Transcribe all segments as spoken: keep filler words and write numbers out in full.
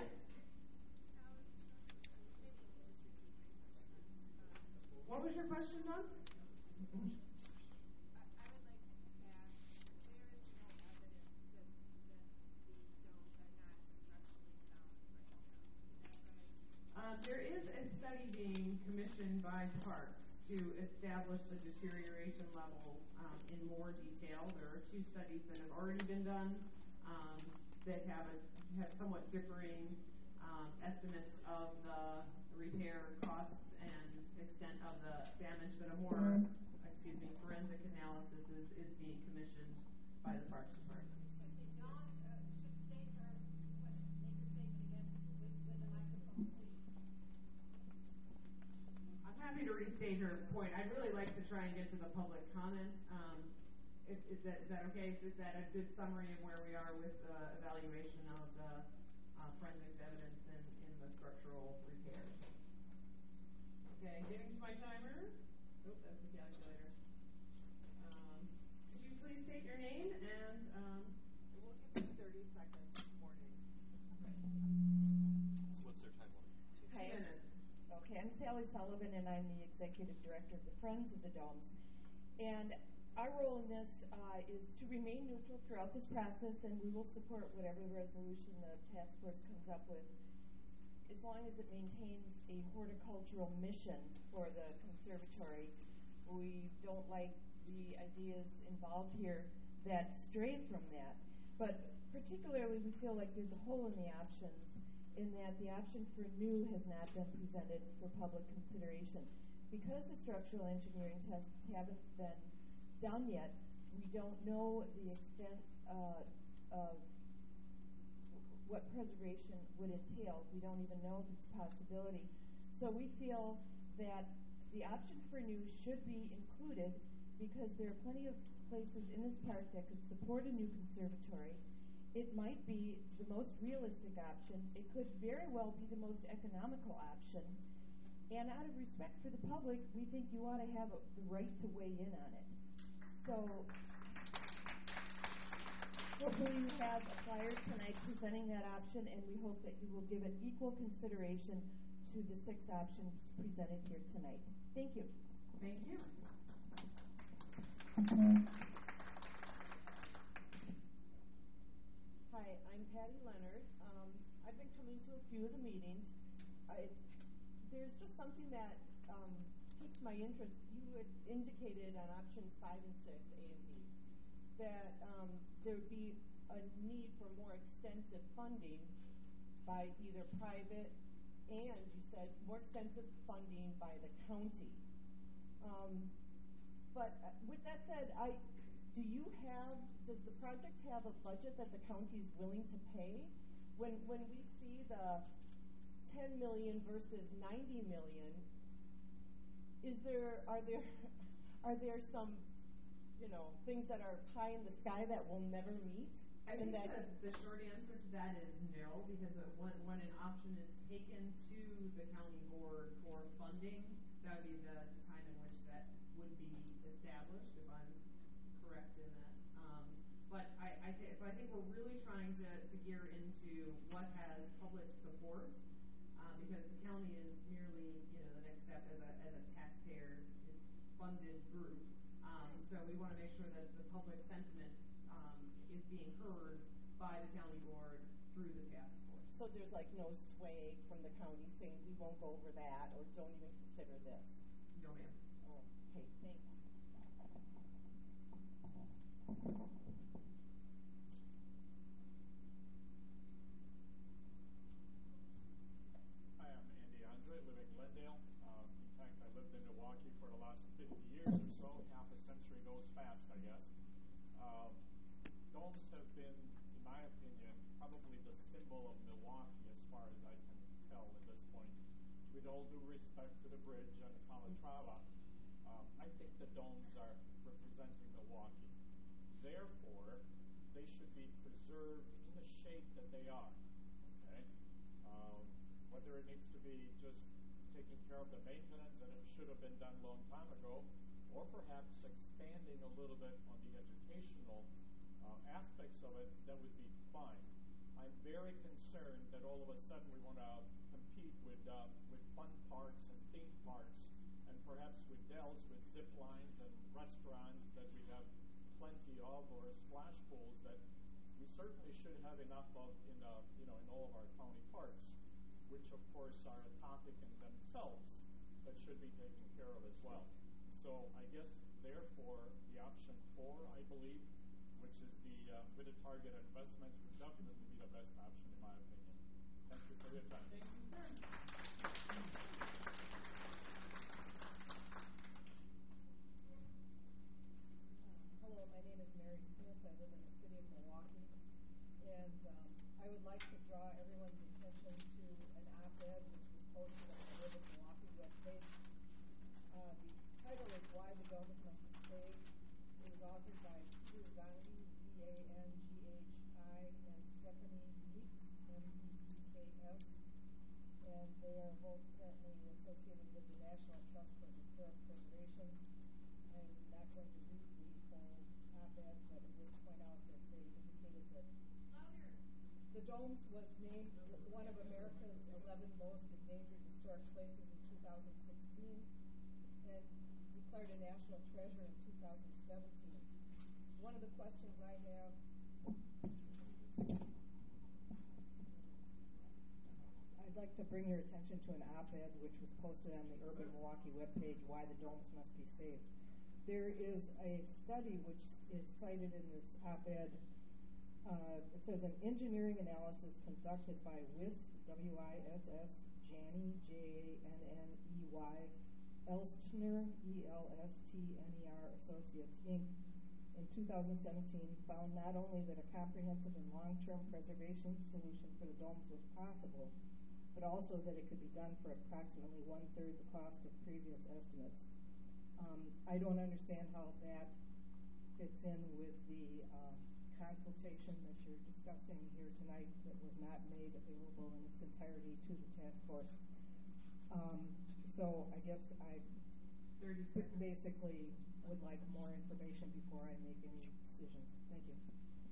Yes. What was your question, Don? I, I would like to ask, there is no evidence that, that the domes are not structurally sound right now. Is that right? Um, there is a study being commissioned by Parks to establish the deterioration levels um, in more detail. There are two studies that have already been done um, that have, a, have somewhat differing um, estimates of the repair costs and extent of the damage, but a more, excuse me, forensic analysis is, is being commissioned by the Parks Department. Okay, Dawn uh, should state her, what, make her statement again with, with the microphone, please. I'm happy to restate her point. I'd really like to try and get to the public comment. Um, is, is, that, is that okay? Is that a good summary of where we are with the evaluation of the uh, forensics evidence in, in the structural repairs? Okay, getting to my timer. Oh, that's the calculator. Um, could you please state your name and um, we'll give you thirty seconds warning. So what's their time limit? Two Hi. minutes. Okay, I'm Sally Sullivan, and I'm the executive director of the Friends of the Domes. And our role in this uh, is to remain neutral throughout this process, and we will support whatever resolution the task force comes up with, as long as it maintains a horticultural mission for the conservatory. We don't like the ideas involved here that stray from that. But particularly, we feel like there's a hole in the options, in that the option for new has not been presented for public consideration. Because the structural engineering tests haven't been done yet, we don't know the extent uh, of what preservation would entail. We don't even know if it's a possibility. So we feel that the option for new should be included because there are plenty of places in this park that could support a new conservatory. It might be the most realistic option. It could very well be the most economical option. And out of respect for the public, we think you ought to have a, the right to weigh in on it. So hopefully you have a flyer tonight presenting that option, and we hope that you will give it equal consideration to the six options presented here tonight. Thank you. Thank you. Hi, I'm Patty Leonard. Um, I've been coming to a few of the meetings. I, there's just something that um, piqued my interest. You had indicated on options five and six, A and B, that um, there would be a need for more extensive funding by either private and, you said, more extensive funding by the county. Um, but uh, with that said, I, do you have, does the project have a budget that the county is willing to pay? When, when we see the ten million versus ninety million, is there, are there, are there some, you know, things that are pie in the sky that we'll never meet? I think that the short answer to that is no, because when, when an option is taken to the county board for funding, that would be the time in which that would be established, if I'm correct in that. Um, but I, I th- so I think we're really trying to, to gear into what has public support, uh, because the county is merely, you know, the next step as a, as a taxpayer-funded group. Um, so we want to make sure that the public sentiment um, is being heard by the county board through the task force. So there's like no sway from the county saying we won't go over that or don't even consider this? No, ma'am. Oh, okay, thanks. Hi, I'm Andy Andre, living in Glendale. Um, in fact, I lived in Milwaukee for the last fifty years or so. Half a century goes fast, I guess. Um, domes have been, in my opinion, probably the symbol of Milwaukee as far as I can tell at this point. With all due respect to the bridge and the Calatrava, um, I think the domes are representing Milwaukee. Therefore, they should be preserved in the shape that they are. Okay? Um, whether it needs to be just taking care of the maintenance and it should have been done a long time ago, or perhaps expanding a little bit on the educational uh, aspects of it, that would be fine. I'm very concerned that all of a sudden we want to compete with uh, with fun parks and theme parks, and perhaps with Dells with zip lines and restaurants that we have plenty of, or splash pools that we certainly should have enough of in uh, you know in all of our county parks, which of course are a topic in themselves that should be taken care of as well. So I guess therefore the option four, I believe, which is the uh, with a target investments, would definitely be the best option in my opinion. Thank you for your time. Thank you, sir. Hello, my name is Mary Smith. I live in the city of Milwaukee. And um, I would like to draw everyone's attention to an op-ed which was posted on the Live in Milwaukee webpage. Uh, the title is Why the Domes Must Be Saved. It was authored by Peter Zangi, Z A N G H I, and Stephanie Meeks, M E E K S. And they are both currently associated with the National Trust for Historic Preservation. I'm not going to read the whole op-ed, but I would point out that they indicated that Louder. the Domes was named one of America's eleven most endangered historic places in two thousand sixteen and declared a national treasure in two thousand seventeen. One of the questions I have I'd like to bring your attention to an op-ed which was posted on the Urban Milwaukee webpage, Why the Domes Must Be Saved. There is a study which is cited in this op-ed. Uh, it says an engineering analysis conducted by W I S, W I S S, Janney, J A N N E Y, Elstner, E L S T N E R Associates, Incorporated, in two thousand seventeen found not only that a comprehensive and long-term preservation solution for the domes was possible, but also that it could be done for approximately one-third the cost of previous estimates. Um, I don't understand how that fits in with the um, consultation that you're discussing here tonight that was not made available in its entirety to the task force. Um, so I guess I thirty seconds. basically would like more information before I make any decisions. Thank you.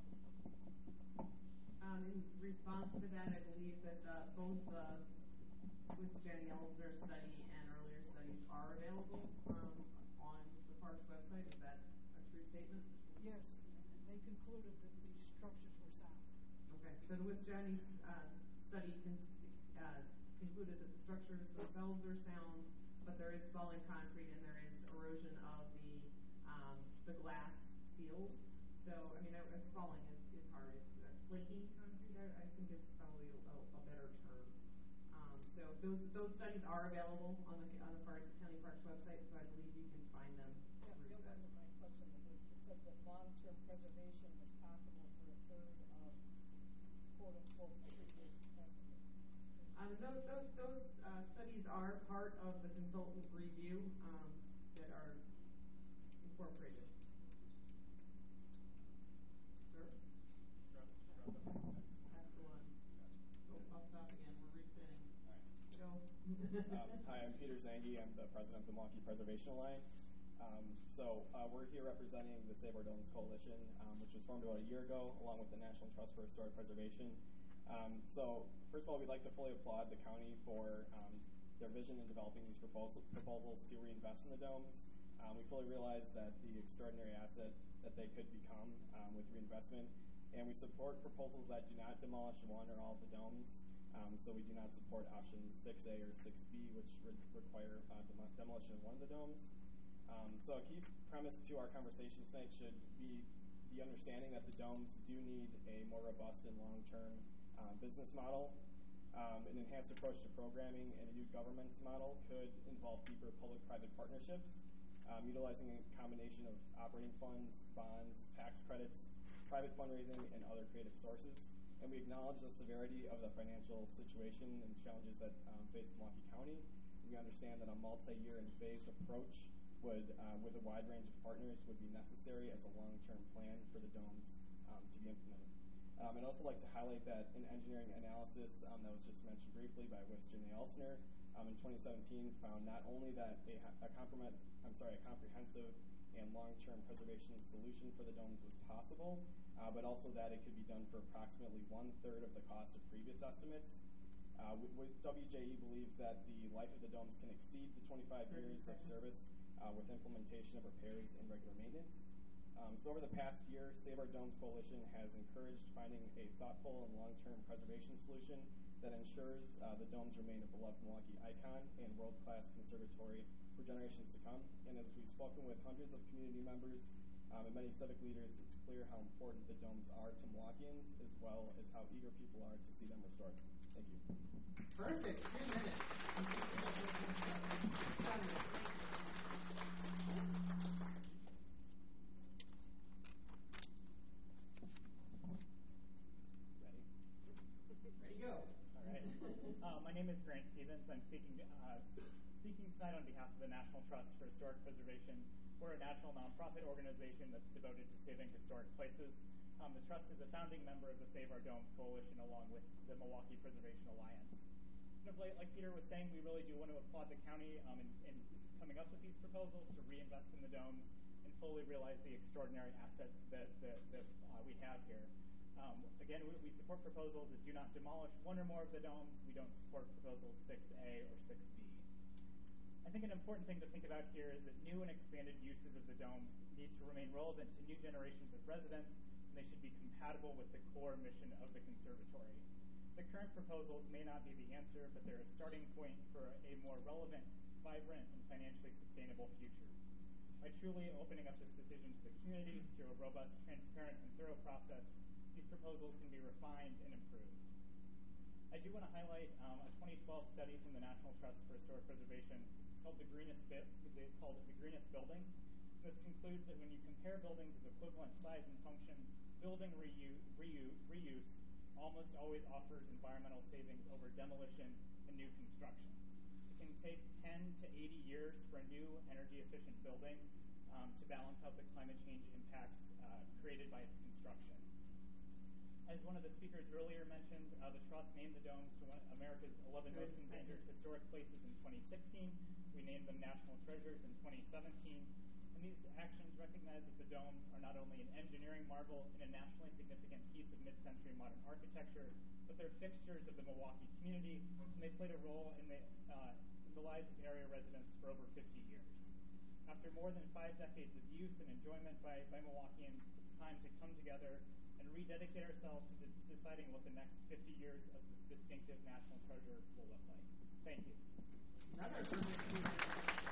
Um, in response to that, I believe that the, both the with Jenny Elsner study and earlier studies are available um, on the park's website. Is that a true statement? Yes, and they concluded that the structures were sound. Okay, so the West Jenny's uh, study cons- uh, concluded that the structures themselves are sound, but there is falling concrete and there is erosion of the um, the glass seals. So, I mean, it's falling is, is hard. It's uh, flaking concrete, I, I think is probably a, a better term. Um, so those those studies are available on the on the park, County Parks website, so I believe you can find them. Yeah, through that that. wasn't my question. It was, it said that long-term preservation was possible for a third of quote-unquote previous estimates. Um, those those, those uh, studies are part of the consultant review um, that are incorporated. Sir? Grab, grab the mic. That's the one. Oh, I'll stop again. We're resetting. All right. Go. Um, hi, I'm Peter Zangi. I'm the president of the Milwaukee Preservation Alliance. Um, so uh, we're here representing the Save Our Domes Coalition, um, which was formed about a year ago, along with the National Trust for Historic Preservation. Um, so first of all, we'd like to fully applaud the county for um, their vision in developing these proposal, proposals to reinvest in the domes. Um, we fully realize that the extraordinary asset that they could become um, with reinvestment, and we support proposals that do not demolish one or all of the domes. Um, so we do not support options six A or six B, which re- require uh, dem- demolition of one of the domes. Um, so a key premise to our conversation tonight should be the understanding that the domes do need a more robust and long-term um, business model. Um, an enhanced approach to programming and a new governance model could involve deeper public-private partnerships, um, utilizing a combination of operating funds, bonds, tax credits, private fundraising, and other creative sources. And we acknowledge the severity of the financial situation and challenges that um, face Milwaukee County. We understand that a multi-year and phased approach would, uh, with a wide range of partners, would be necessary as a long-term plan for the domes um, to be implemented. Um, I'd also like to highlight that an engineering analysis um, that was just mentioned briefly by Western Elsner um, in twenty seventeen found not only that a, a, compromise, I'm sorry, a comprehensive and long-term preservation solution for the domes was possible, uh, but also that it could be done for approximately one-third of the cost of previous estimates. Uh, w- w- W J E believes that the life of the domes can exceed the twenty-five years of service uh, with implementation of repairs and regular maintenance. Um, so over the past year, Save Our Domes Coalition has encouraged finding a thoughtful and long-term preservation solution that ensures uh, the domes remain a beloved Milwaukee icon and world-class conservatory for generations to come. And as we've spoken with hundreds of community members um, and many civic leaders, it's clear how important the domes are to Milwaukeeans, as well as how eager people are to see them restored. Thank you. Perfect. Two minutes. Ready, go. All right. Uh, my name is Grant Stevens. I'm speaking uh, speaking tonight on behalf of the National Trust for Historic Preservation. We're a national nonprofit organization that's devoted to saving historic places. Um, the Trust is a founding member of the Save Our Domes Coalition, along with the Milwaukee Preservation Alliance. You know, like Peter was saying, we really do want to applaud the county um, in, in coming up with these proposals to reinvest in the domes and fully realize the extraordinary assets that, that, that uh, we have here. Um, again, we, we support proposals that do not demolish one or more of the domes. We don't support proposals six A or six B. I think an important thing to think about here is that new and expanded uses of the domes need to remain relevant to new generations of residents, and they should be compatible with the core mission of the conservatory. The current proposals may not be the answer, but they're a starting point for a more relevant, vibrant, and financially sustainable future. By truly opening up this decision to the community through a robust, transparent, and thorough process, these proposals can be refined and improved. I do want to highlight um, a twenty twelve study from the National Trust for Historic Preservation. It's called the Greenest Bit. They called it the Greenest Building. This concludes that when you compare buildings of equivalent size and function, building reuse, reuse, reuse almost always offers environmental savings over demolition and new construction. It can take ten to eighty years for a new energy-efficient building um, to balance out the climate change impacts uh, created by its construction. As one of the speakers earlier mentioned, uh, the Trust named the domes to one of America's eleven most endangered historic places in twenty sixteen. We named them national treasures in twenty seventeen. And these actions recognize that the domes are not only an engineering marvel and a nationally significant piece of mid-century modern architecture, but they're fixtures of the Milwaukee community, and they played a role in the, uh, in the lives of area residents for over fifty years. After more than five decades of use and enjoyment by, by Milwaukeeans, it's time to come together and rededicate ourselves to de- deciding what the next fifty years of this distinctive national treasure will look like. Thank you. Another perfect two minutes.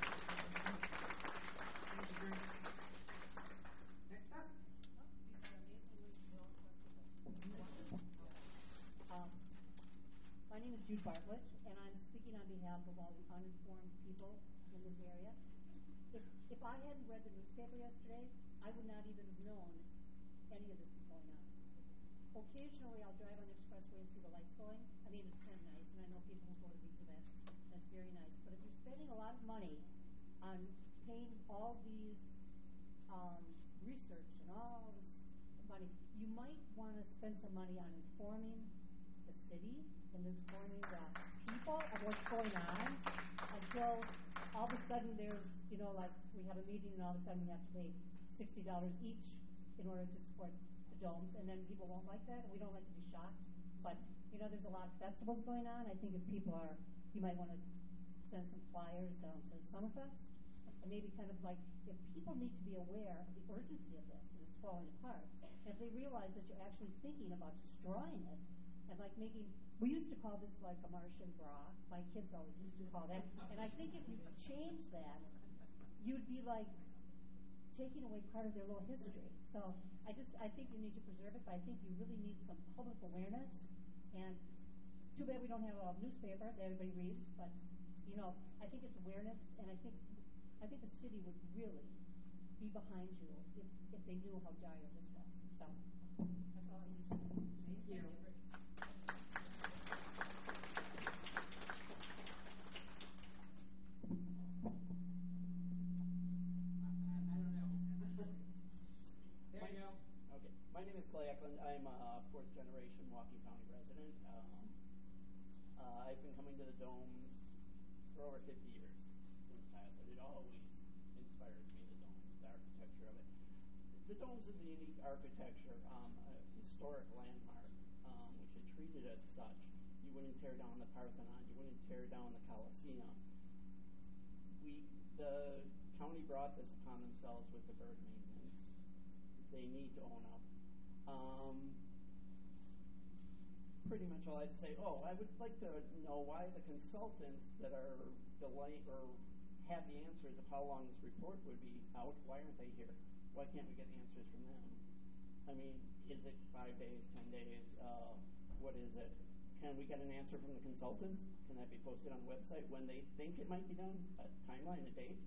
Thank you, Grant. Next up. These are amazingly well accessible. Um, my name is Jude Bartlett, and I'm speaking on behalf of all the uninformed people in this area. If, if I hadn't read the newspaper yesterday, I would not even have known any of this was going on. Occasionally, I'll drive on the expressway and see the lights going. I mean, it's kind of nice, and I know people who go to these events, and it's very nice. But if you're spending a lot of money on paying all these um, research and all this money, you might want to spend some money on informing the city and informing the people of what's going on until all of a sudden there's, you know, like we have a meeting and all of a sudden we have to pay sixty dollars each in order to support the domes, and then people won't like that, and we don't like to be shocked. But, you know, there's a lot of festivals going on. I think if people are, you might want to send some flyers down to Summerfest, and maybe kind of like, if people need to be aware of the urgency of this, and it's falling apart, and if they realize that you're actually thinking about destroying it, and like making, we used to call this like a Martian bra. My kids always used to call that. And I think if you change that, you'd be like taking away part of their little history. So I just, I think you need to preserve it, but I think you really need some public awareness. And too bad we don't have a newspaper that everybody reads, but you know, I think it's awareness, and I think, I think the city would really be behind you if, if they knew how dire this was. So that's all I need to say. Thank you. There you go. Okay. My name is Clay Eklund. I'm a fourth generation Milwaukee County resident. Um, uh, I've been coming to the domes for over fifty years since childhood. It always inspires me, the domes, the architecture of it. The domes is a unique architecture, um, a historic landmark, um, which is treated as such. You wouldn't tear down the Parthenon. You wouldn't tear down the Colosseum. We, the county brought this upon themselves with the bird maintenance. They need to own up. Um, pretty much all I have to say. Oh, I would like to know why the consultants that are delaying or have the answers of how long this report would be out, why aren't they here? Why can't we get answers from them? I mean, is it five days, ten days? Uh, what is it? Can we get an answer from the consultants? Can that be posted on the website when they think it might be done? A timeline, a date?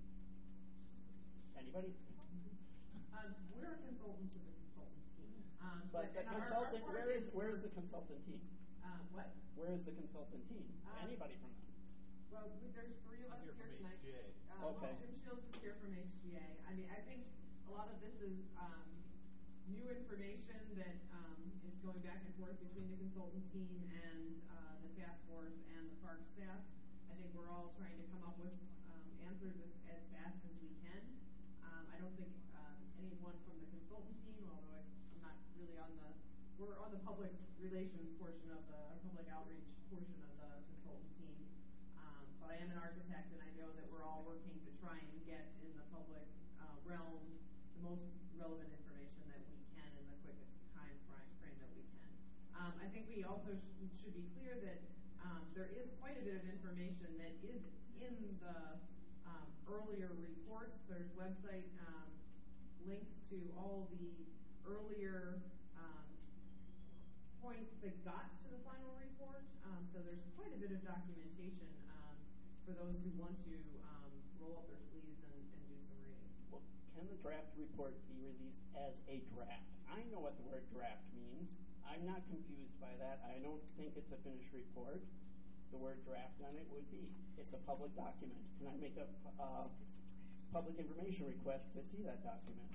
Anybody? Um, we're a consultant to the consultant team. Um, But the and our- consultant, our where is part where is the consultant team? Um, what? Where is the consultant team? Um, Anybody from them? Well, we, there's three of I'm us here here from tonight. H G A. Um, Okay. Jim Shields is here from H G A. I mean, I think a lot of this is um, new information that um, is going back and forth between the consultant team and uh, the task force and the park staff. I think we're all trying to come up with um, answers as, as fast as we can. Um, I don't think um, anyone from the consultant team, although I, I'm not really on the, we're on the public relations portion of the, or public outreach portion of the consultant team. Um, but I am an architect, and I know that we're all working to try and get in the public uh, realm the most relevant information that we can in the quickest time frame that we can. Um, I think we also sh- should be clear that um, there is quite a bit of information that is in the um, earlier reports. There's website um, links to all the earlier um, points that got to the final report. Um, so there's quite a bit of documentation um, for those who want to um, roll up their sleeves and, and do some reading. Well, can the draft report be released as a draft? I know what the word draft means. I'm not confused by that. I don't think it's a finished report. The word draft on it would be. It's a public document. Can I make a uh, public information request to see that document?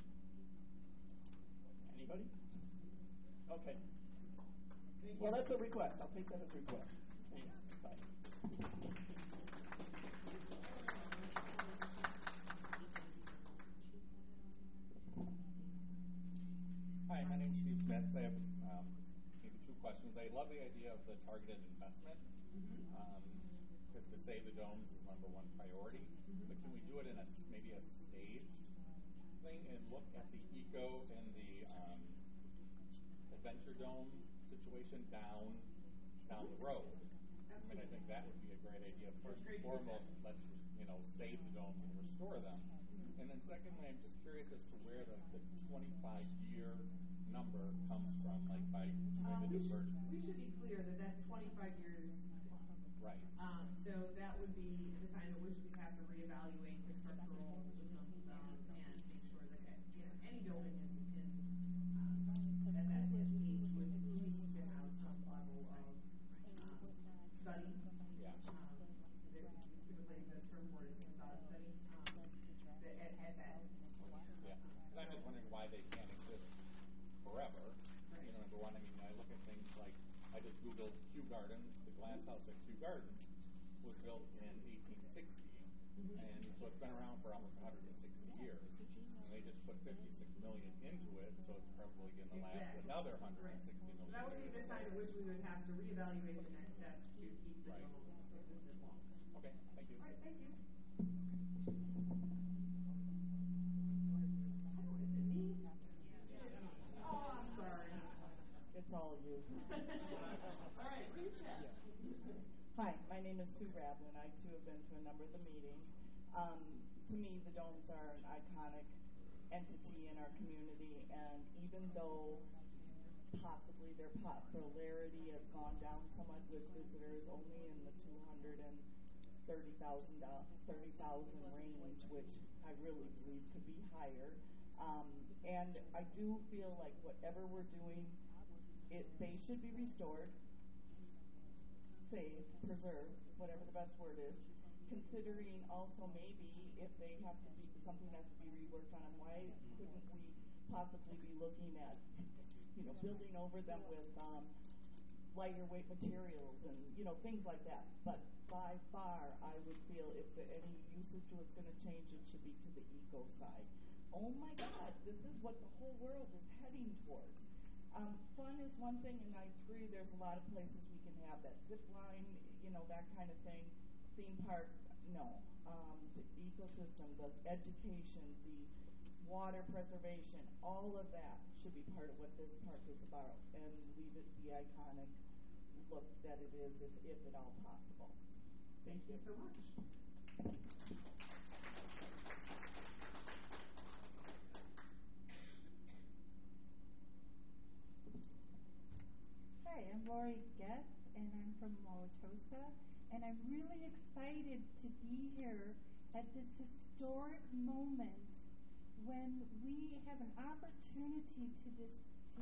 Anybody? Okay. Well, that's a request. I'll take that as a request. Thanks. Bye. Hi, my name is Steve Spence. I have um, maybe two questions. I love the idea of the targeted investment, um, because to save the domes is number one priority. But can we do it in a s- maybe a staged thing and look at the eco and the um, adventure dome situation down down the road? I mean, I think that would be a great idea. First and foremost, let's you know save the domes and restore them. And then secondly, I'm just curious as to where the, the twenty-five year number comes from, like by doing Um, the we, should, deferred. we should be clear that that's twenty-five years plus. Right. Um, so that would be the time at which we have to reevaluate the structural systems um, and make sure that you know any building in, in um, at that age would need to have some level of um, study. Yeah. Um, there, typically, the term for it is facade study. Um, the, at, at that point. Yeah. And I'm just wondering why they can't exist forever. Right. You know, number one, I mean, I look at things like I just Googled Kew Gardens. The glass house at Kew Gardens was built in eighteen sixty, Mm-hmm. and so it's been around for almost one hundred sixty years. And they just put fifty-six million into it, so it's probably going to last Exactly. another one hundred sixty Right. million So that would be the years. time at which we would have to reevaluate the next steps to keep the Right. domes existent longer. Okay, thank you. All right, thank you. I don't, is it me? Oh, I'm sorry. It's all you. All right, recess. Hi, my name is Sue Radlin. I too have been to a number of the meetings. Um, to me, the domes are an iconic entity in our community, and even though possibly their popularity has gone down somewhat with visitors, only in the two hundred thirty thousand thirty thousand range, which I really believe could be higher. Um, and I do feel like whatever we're doing, it they should be restored, saved, preserved, whatever the best word is. Considering also maybe if they have to be something has to be reworked on them, why couldn't we possibly be looking at, you know, building over them with um, lighter weight materials and you know things like that. But by far, I would feel if the, any usage was going to change, it should be to the eco side. Oh my God, this is what the whole world is heading towards. Um, fun is one thing, and I agree there's a lot of places we can have that zip line, you know, that kind of thing. Theme park, no. Um, the ecosystem, the education, the water preservation, all of that should be part of what this park is about, and leave it the iconic look that it is, if, if at all possible. Thank you so much. Hi, I'm Lori Getz, and I'm from Wauwatosa, and I'm really excited to be here at this historic moment when we have an opportunity to just to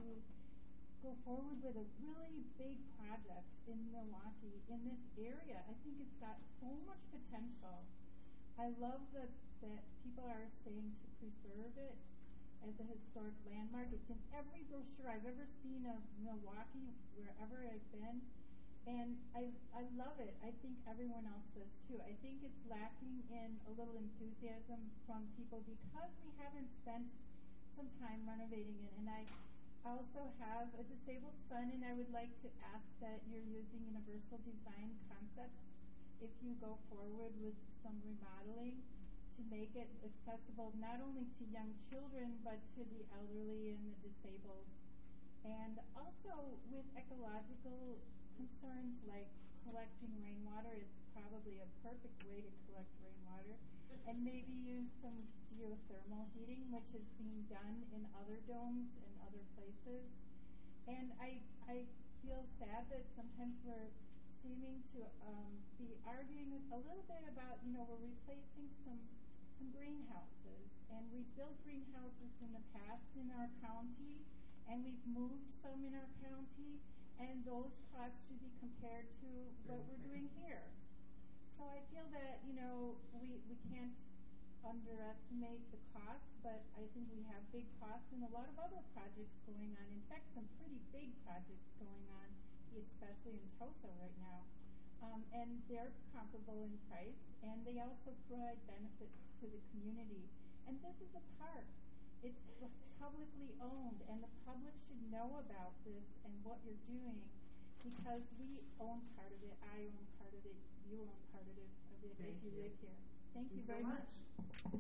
go forward with a really big project in Milwaukee, in this area. I think it's got so much potential. I love that, that people are saying to preserve it as a historic landmark. It's in every brochure I've ever seen of Milwaukee, wherever I've been. And I I love it. I think everyone else does too. I think it's lacking in a little enthusiasm from people because we haven't spent some time renovating it. And I also have a disabled son, and I would like to ask that you're using universal design concepts if you go forward with some remodeling to make it accessible not only to young children but to the elderly and the disabled. And also with ecological concerns like collecting rainwater, it's probably a perfect way to collect rainwater. And maybe use some geothermal heating, which is being done in other domes and other places. And I I feel sad that sometimes we're seeming to um, be arguing a little bit about, you know, we're replacing some some greenhouses. And we've built greenhouses in the past in our county, and we've moved some in our county, and those costs should be compared to what we're doing here. So I feel that, you know, we, we can't underestimate the costs, but I think we have big costs and a lot of other projects going on. In fact, some pretty big projects going on, especially in Tosa right now. Um, and they're comparable in price, and they also provide benefits to the community. And this is a park. It's publicly owned, and the public should know about this and what you're doing, because we own part of it, I own part of it, you own part of it, of it if you, you live here. Thank, Thank you very so much. much.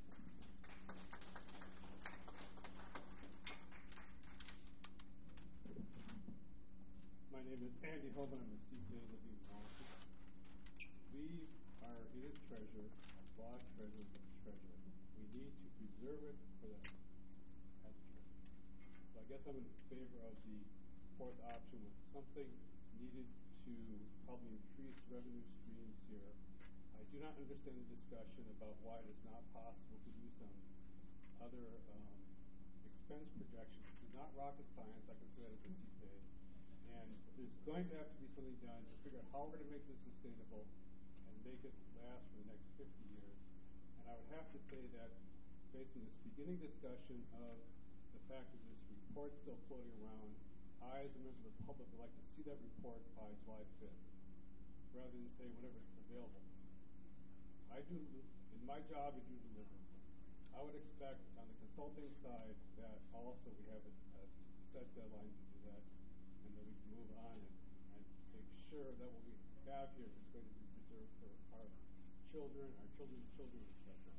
My name is Andy Hoban. I'm a C P A living in Milwaukee. We are hidden treasure, lost treasure, but treasure. We need to preserve it for the as a treasure. So I guess I'm in favor of the fourth option with something needed to probably increase revenue streams here. I do not understand the discussion about why it is not possible to do some other um, expense projections. This is not rocket science. I can say that as a C P A. And there's going to have to be something done to figure out how we're going to make this sustainable and make it last for the next fifty years. And I would have to say that based on this beginning discussion of the fact that this report still floating around, I, as a member of the public, would like to see that report by July fifth, rather than say whenever it's available. I do, in my job, I do deliver. I would expect on the consulting side that also we have a, a set deadline to do that, and that we can move on and, and make sure that what we have here is going to be preserved for our children, our children's children, et cetera.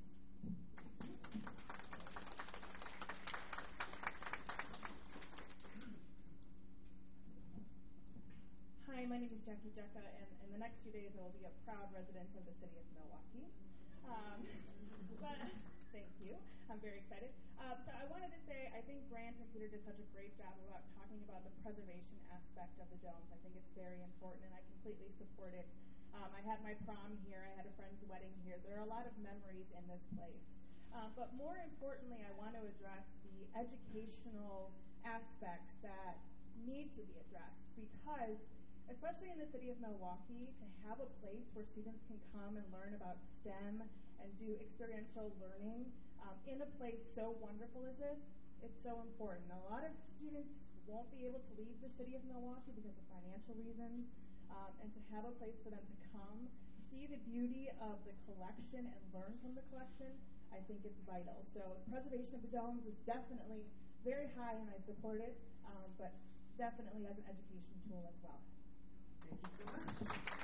Hi, my name is Jackie Jecka, and in the next few days I will be a proud resident of the city of Milwaukee. Um, but thank you. I'm very excited. Uh, so I wanted to say I think Grant and Peter did such a great job about talking about the preservation aspect of the domes. I think it's very important, and I completely support it. Um, I had my prom here. I had a friend's wedding here. There are a lot of memories in this place. Uh, but more importantly, I want to address the educational aspects that need to be addressed, because especially in the city of Milwaukee, to have a place where students can come and learn about STEM and do experiential learning um, in a place so wonderful as this, it's so important. A lot of students won't be able to leave the city of Milwaukee because of financial reasons, um, and to have a place for them to come, see the beauty of the collection and learn from the collection, I think it's vital. So preservation of the domes is definitely very high, and I support it. um, but definitely as an education tool as well. Thank you so much.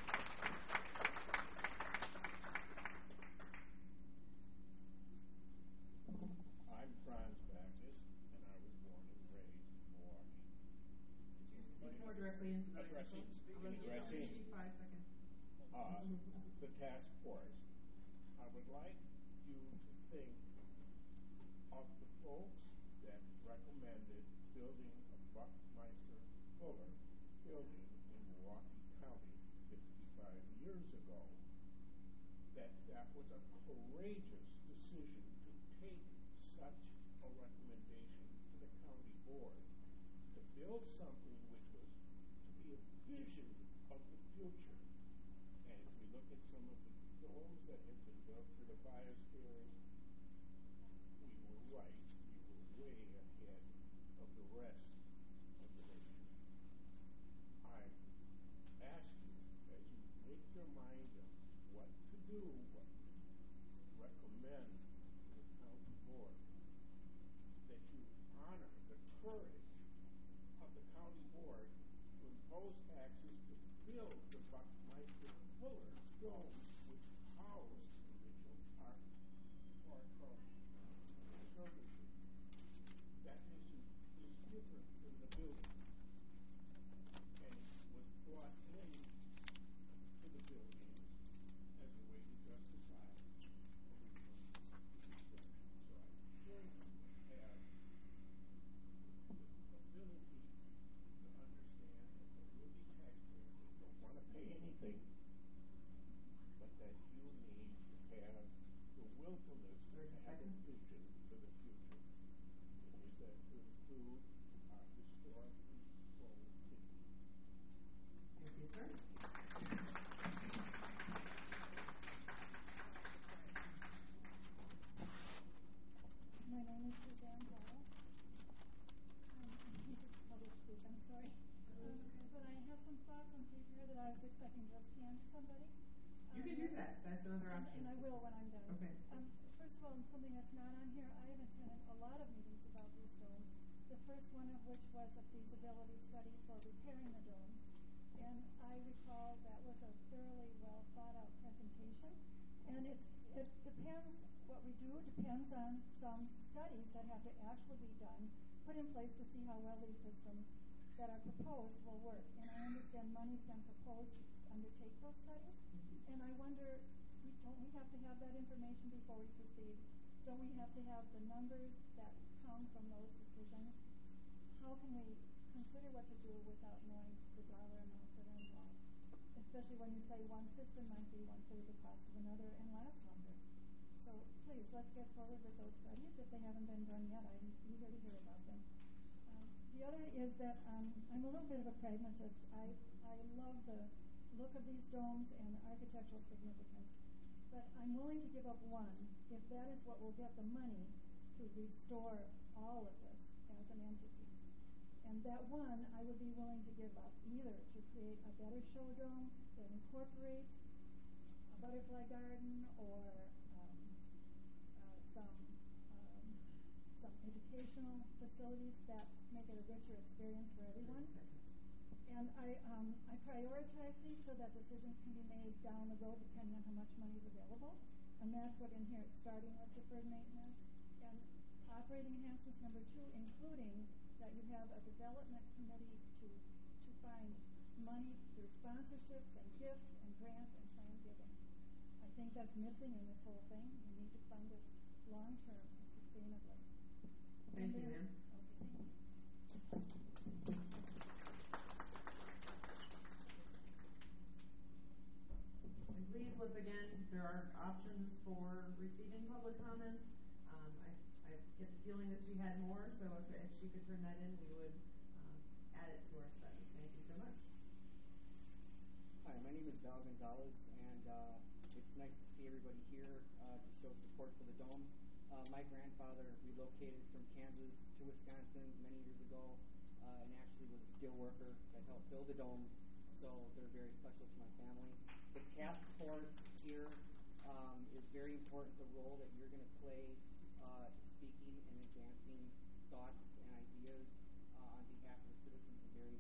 I'm Franz Baptist, and I was born and raised in Milwaukee. Could you speak more directly into the Addressing, microphone? speaking, I'm gonna addressing. give you five seconds. Uh, the task force. I would like you to think of the folks that recommended building a Buckmeister Fuller building in Milwaukee County fifty-five years ago. That that was a courageous decision to take such a recommendation to the county board to build something which was to be a vision of the future. And if we look at some of the domes that have been built for the biospheres, we were right. We were way ahead of the rest of the nation. I ask you, as you make your mind up what to do, what to recommend to the county board, that you honor the courage of the county board to impose taxes to build the Buckmeister Fuller dome, which housed the Mitchell Park Conservancy. That issue is different than the building, and it was brought in to the building as a way to justify original construction. So I'm sure you would have the ability to understand that there will be taxpayers that don't want to pay anything, but that you need to have the willfulness to have a vision for the future. And is that to include our historically full city? Thank you, sir. My name is Suzanne Hall. I'm public speak, I'm sorry. Um, but I have some thoughts on paper here that I was expecting to just hand to somebody. You can do that. That's another and, option. And I will when I'm done. Okay. Um, first of all, and something that's not on here, I have attended a lot of meetings about these domes. The first one of which was a feasibility study for repairing the domes. And I recall that was a thoroughly well thought out presentation. And it's it depends, what we do depends on some studies that have to actually be done, put in place to see how well these systems that are proposed will work. And I understand money's been proposed to undertake those studies. Mm-hmm. And I wonder, don't we have to have that information before we proceed? Don't we have to have the numbers that come from those decisions? How can we consider what to do without knowing the dollar amounts that are involved? Especially when you say one system might be one third the cost of another and last longer. So please, let's get forward with those studies. If they haven't been done yet, I'm eager to hear about them. Um, the other is that um, I'm a little bit of a pragmatist. I, I love the look of these domes and the architectural significance. But I'm willing to give up one if that is what will get the money to restore all of this as an entity. And that one I would be willing to give up either to create a better show dome that incorporates a butterfly garden or um, uh, some um, some educational facilities that make it a richer experience for everyone. And I um, I prioritize these so that decisions can be made down the road depending on how much money is available. And that's what in here it's starting with deferred maintenance and operating enhancements number two, including that you have a development committee to to find money through sponsorships and gifts and grants and plan giving. I think that's missing in this whole thing. We need to fund this long term and sustainably. Thank you, ma'am. Okay, thank you. And please, once again, there are options for receiving public comments. Um, I, I get the feeling that she had more, so if, if she could turn that in, we would um, add it to our study. Thank you so much. Hi, my name is Val Gonzalez, and uh, it's nice to see everybody here uh, to show support for the domes. Uh, my grandfather relocated from Kansas to Wisconsin many years ago uh, and actually was a steel worker that helped build the domes, so they're very special to my family. The task force here um, is very important, the role that you're going to play uh, speaking and advancing thoughts and ideas uh, on behalf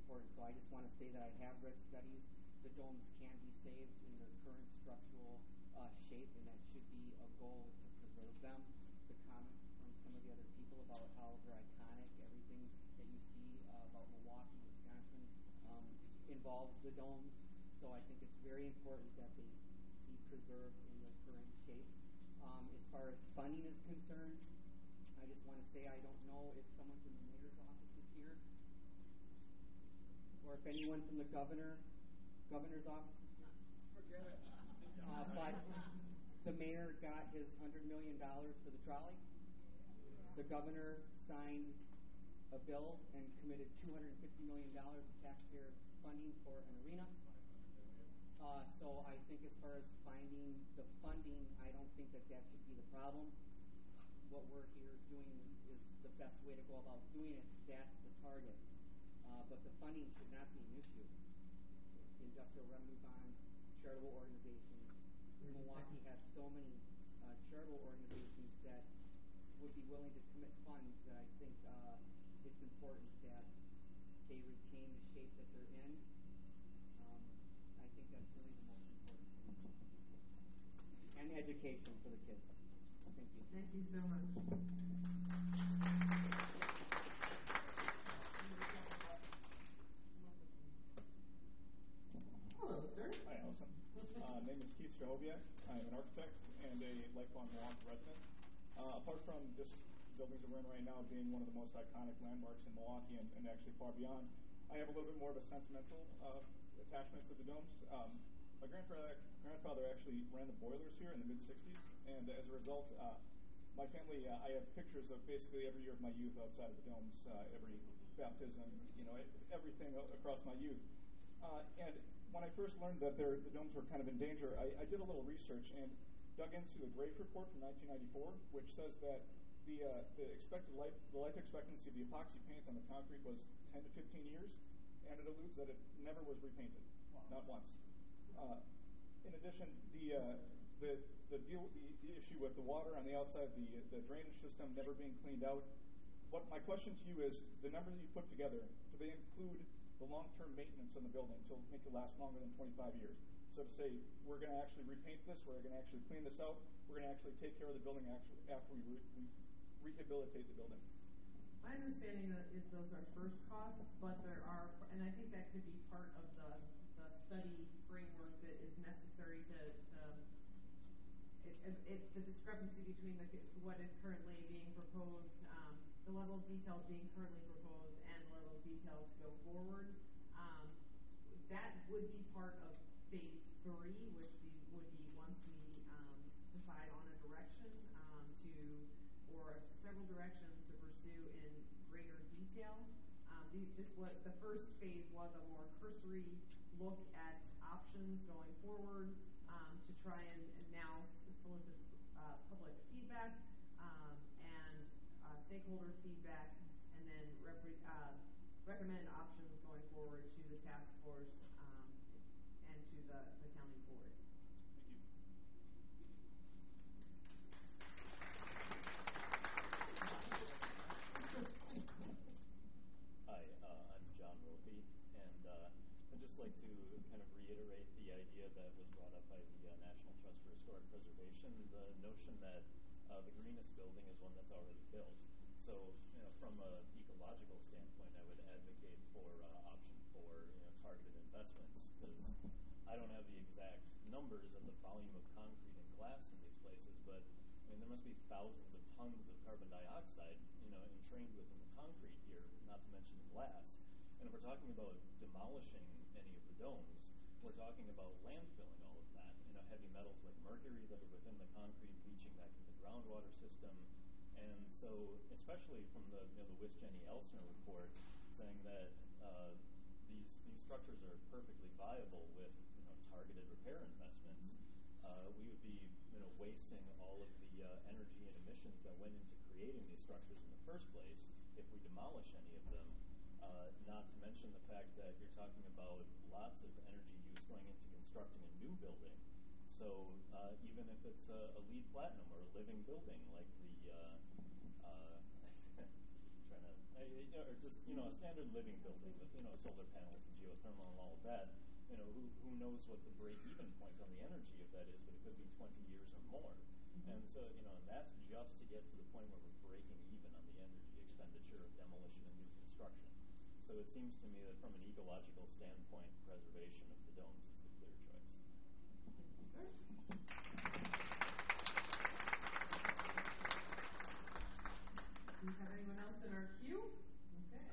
important. So I just want to say that I have read studies. The domes can be saved in their current structural uh, shape, and that should be a goal, is to preserve them. The comments from some of the other people about how they're iconic, everything that you see uh, about Milwaukee, Wisconsin, um, involves the domes. So I think it's very important that they be preserved in their current shape. Um, as far as funding is concerned, I just want to say I don't know if someone from the mayor's office is here, or if anyone from the governor, governor's office is here. Forget it. Uh, but the mayor got his hundred million dollars for the trolley. The governor signed a bill and committed two hundred fifty million dollars of taxpayer funding for an arena. Uh, so I think as far as finding the funding, I don't think that that should be the problem. What we're here doing is, is the best way to go about doing it. That's the target. Uh, but the funding should not be an issue. Industrial revenue bonds, charitable organizations. Milwaukee has so many uh, charitable organizations that would be willing to commit funds that I think uh, it's important that they retain the shape that they're in. Um, I think that's really the most important thing. And education for the kids. Thank you. Thank you so much. Hello, sir. Hi, Allison. Uh, name is Keith Strahoviak. I'm an architect and a lifelong Milwaukee resident. Uh, apart from this buildings that we're in right now being one of the most iconic landmarks in Milwaukee and, and actually far beyond, I have a little bit more of a sentimental uh, attachment to the domes. Um, my grandfather, grandfather actually ran the boilers here in the mid sixties, and as a result, uh, my family, uh, I have pictures of basically every year of my youth outside of the domes, uh, every baptism, you know, everything across my youth. Uh, and when I first learned that the domes were kind of in danger, I, I did a little research and dug into the Grafe report from nineteen ninety-four, which says that the uh, the expected life the life expectancy of the epoxy paint on the concrete was ten to fifteen years, and it alludes that it never was repainted, wow. Not once. Uh, in addition, the uh, the the deal the, the issue with the water on the outside, the the drainage system never being cleaned out. What my question to you is, the numbers that you put together, do they include the long-term maintenance on the building to make it last longer than twenty-five years? So to say, we're going to actually repaint this, we're going to actually clean this out, we're going to actually take care of the building actually after we, re- we rehabilitate the building. My understanding is those are first costs, but there are, and I think that could be part of the, the study framework that is necessary to, to it, it, the discrepancy between the, what is currently being proposed, um, the level of detail being currently proposed, and the level of detail to go forward. Um, that would be part of phase three, which be, would be once we um, decide on a direction um, to, or several directions to pursue in greater detail. Um, the, this was, the first phase was a more cursory look at options going forward um, to try and, and now solicit uh, public feedback um, and uh, stakeholder feedback, and then rep- uh, recommend options going forward to the task force um, and to the, the county board. Thank you. Hi, uh, I'm John Rothie, and uh, I'd just like to kind of reiterate the idea that was brought up by the uh, National Trust for Historic Preservation, the notion that uh, the greenest building is one that's already built. So, you know, from an ecological standpoint, I would advocate for uh, option four, you know, targeted investments, because I don't have the exact numbers of the volume of concrete and glass in these places, but I mean, there must be thousands of tons of carbon dioxide, you know, entrained within the concrete here, not to mention the glass. And if we're talking about demolishing any of the domes, we're talking about landfilling all of that. You know, heavy metals like mercury that are within the concrete leaching back into the groundwater system. And so, especially from the, you know, the Wisjenny Elsner report saying that uh, these these structures are perfectly viable with, you know, targeted repair investments, uh, we would be, you know, wasting all of the uh, energy and emissions that went into creating these structures in the first place if we demolish any of them. Uh, not to mention the fact that you're talking about lots of energy use going into constructing a new building. So uh, even if it's a, a LEED Platinum or a living building like the, uh, uh, I'm trying to, I, you know, or just, you know, a standard living building with, you know, solar panels and geothermal and all of that, you know, who, who knows what the break-even point on the energy of that is, but it could be twenty years or more. Mm-hmm. And so, you know, and that's just to get to the point where we're breaking even on the energy expenditure of demolition and new construction. So it seems to me that from an ecological standpoint, preservation of the domes is the clear choice. Thank you, sir. Do we have anyone else in our queue? Okay.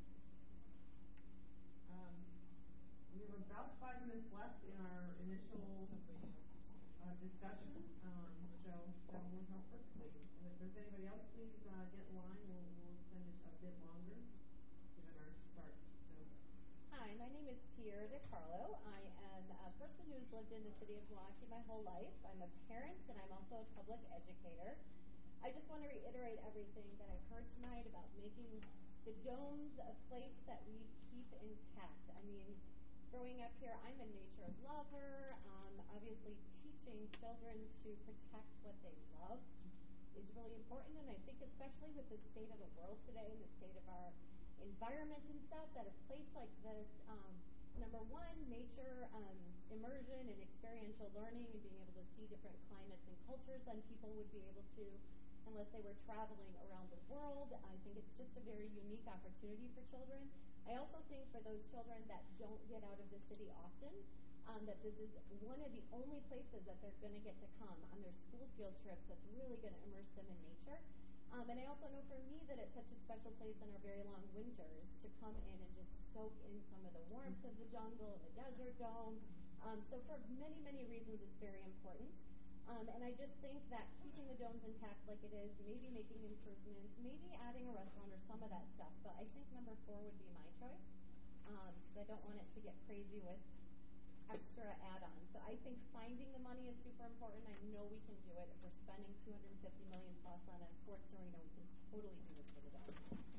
Um, we have about five minutes left in our initial uh, discussion, um, so that will work out perfectly. And if there's anybody else, please uh, get in line. We'll, we'll extend it a bit longer, given our start. So. Hi, my name is Tiara DeCarlo. I am a person who's lived in the city of Milwaukee my whole life. I'm a parent, and I'm also a public educator. I just want to reiterate everything that I've heard tonight about making the domes a place that we keep intact. I mean, growing up here, I'm a nature lover. Um, obviously, teaching children to protect what they love is really important, and I think especially with the state of the world today and the state of our environment and stuff, that a place like this, um, number one, nature um, immersion and experiential learning and being able to see different climates and cultures than people would be able to unless they were traveling around the world. I think it's just a very unique opportunity for children. I also think for those children that don't get out of the city often, um, that this is one of the only places that they're going to get to come on their school field trips that's really going to immerse them in nature. Um, and I also know for me that it's such a special place in our very long winters to come in and just soak in some of the warmth of the jungle and the desert dome. Um, so for many, many reasons, it's very important. Um, and I just think that keeping the domes intact like it is, maybe making improvements, maybe adding a restaurant or some of that stuff. But I think number four would be my choice because um, I don't want it to get crazy with extra add-ons. So I think finding the money is super important. I know we can do it. If we're spending two hundred fifty million dollars plus on a sports arena, we can totally do this for the domes.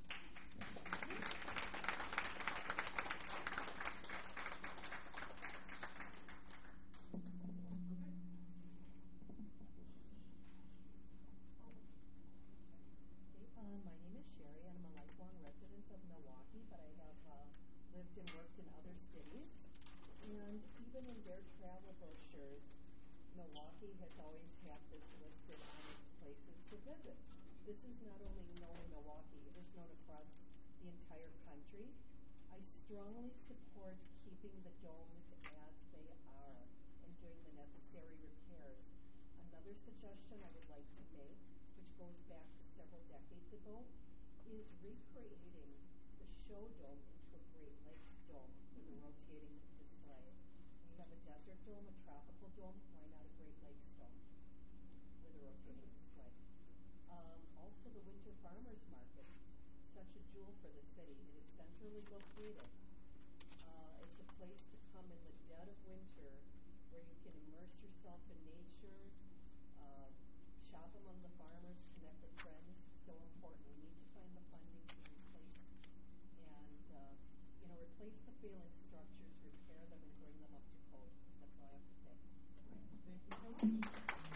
My name is Sherry, and I'm a lifelong resident of Milwaukee, but I have uh, lived and worked in other cities. And even in their travel brochures, Milwaukee has always had this listed on its places to visit. This is not only known in Milwaukee, it is known across the entire country. I strongly support keeping the domes as they are and doing the necessary repairs. Another suggestion I would like to make, which goes back to several decades ago, is recreating the show dome into a Great Lakes dome with a rotating display. We have a desert dome, a tropical dome, why not a Great Lakes dome with a rotating display? Um, also the Winter Farmers Market, such a jewel for the city. It is centrally located. Uh, it's a place to come in the dead of winter where you can immerse yourself in nature, uh, shop among the farmers, connect with friends. So important. We need to find the funding to replace and uh, you know replace the failing structures, repair them, and bring them up to code. That's all I have to say. Thank you so much.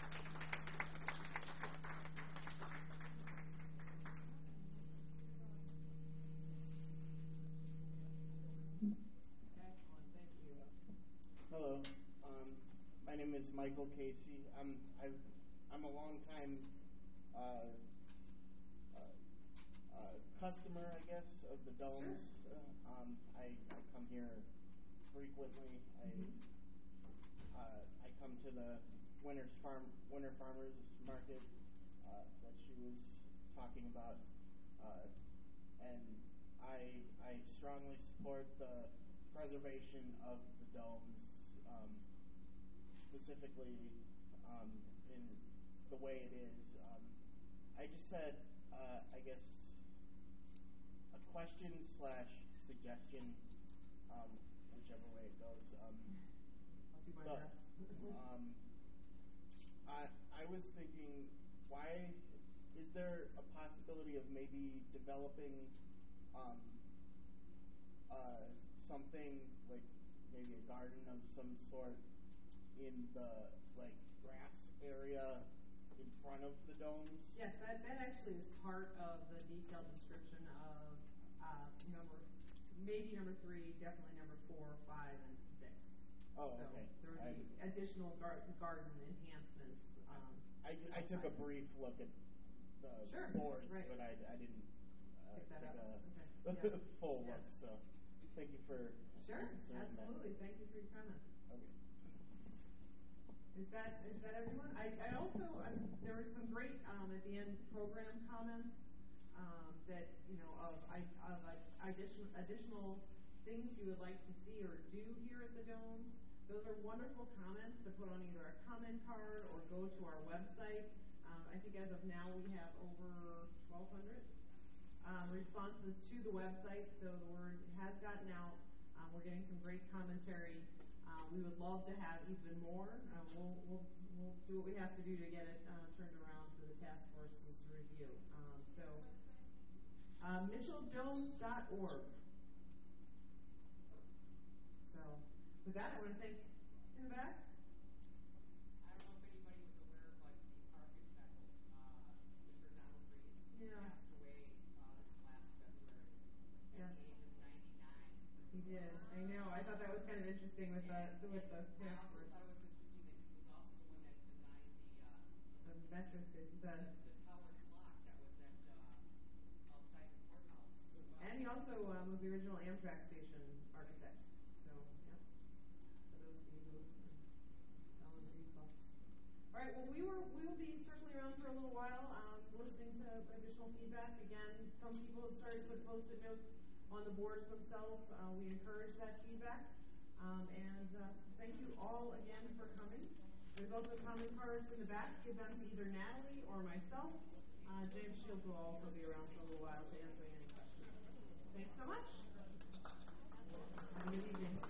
Excellent. Thank you. Hello. Um, my name is Michael Casey. I'm I've, I'm a long time. Uh, Uh, customer, I guess, of the domes. Sure. Uh, um, I, I come here frequently. I mm-hmm. uh, I come to the Winter's Farm Winter Farmers Market uh, that she was talking about, uh, and I I strongly support the preservation of the domes, um, specifically um, in the way it is. Um, I just had, uh, I guess. Question slash suggestion, um, whichever way it goes. Um, I'll do my the, best. um, I I was thinking, why is there a possibility of maybe developing um, uh, something like maybe a garden of some sort in the like grass area in front of the domes? Yes, that, that actually is part of the detailed description of uh, number, maybe number three, definitely number four, five, and six. Oh, so okay. There would be I, additional gar- garden enhancements. Um, I, I took a brief look at the sure, boards, right. but I, I didn't uh, Pick that take up. a Okay. Yeah. full Yeah. look. So thank you for Sure, answering absolutely. that. Thank you for your comments. Okay. Is that is that everyone? I, I also I, there were some great um, at the end program comments um, that you know of I, of like, additional additional things you would like to see or do here at the domes. Those are wonderful comments to put on either a comment card or go to our website. Um, I think as of now we have over twelve hundred um, responses to the website, so the word has gotten out. Um, we're getting some great commentary. Uh, we would love to have even more. Uh, we'll, we'll, we'll do what we have to do to get it uh, turned around for the task force's review. Um, so, uh, mitchell domes dot org. So, with that, I want to thank in the back. I don't know if anybody was aware, but the architect, uh, Mister Donald Reed, Yeah. passed away uh, this last February at Yes. the age of ninety-nine. He did. I know. I thought that was kind of interesting with the with the I task also force. thought it was interesting that he was also the one that designed the uh, The metro station. The, the tower clock that was at uh, outside the courthouse as well. and he also um, was the original Amtrak station architect. So, yeah. For those of you who are Donald Reed folks. All right. Well, we were we will be circling around for a little while, um, listening to additional feedback. Again, some people have started to put post-it notes on the boards themselves. Uh, we encourage that feedback. Um, and uh, thank you all again for coming. There's also comment cards in the back. Give them to either Natalie or myself. Uh, James Shields will also be around for a little while to answer any questions. Thanks so much. Have a good evening.